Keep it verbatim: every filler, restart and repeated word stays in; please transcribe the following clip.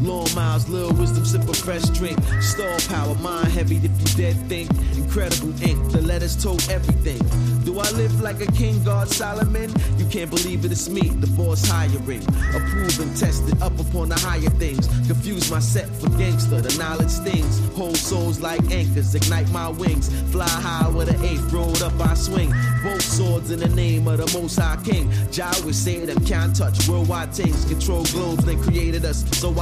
Long miles, little wisdom, sip a fresh drink. Star power, mind heavy if you dead think. Incredible ink, the letters told everything. Do I live like a king, God Solomon? You can't believe it, it's me, the boss hiring. Approved and tested up upon the higher things. Confuse my set for gangster, the knowledge stings. Hold souls like anchors, ignite my wings. Fly high with an eighth, rolled up I swing. Both swords in the name of the Most High King. Jah would say them can't touch worldwide things. Control globes, they created us, so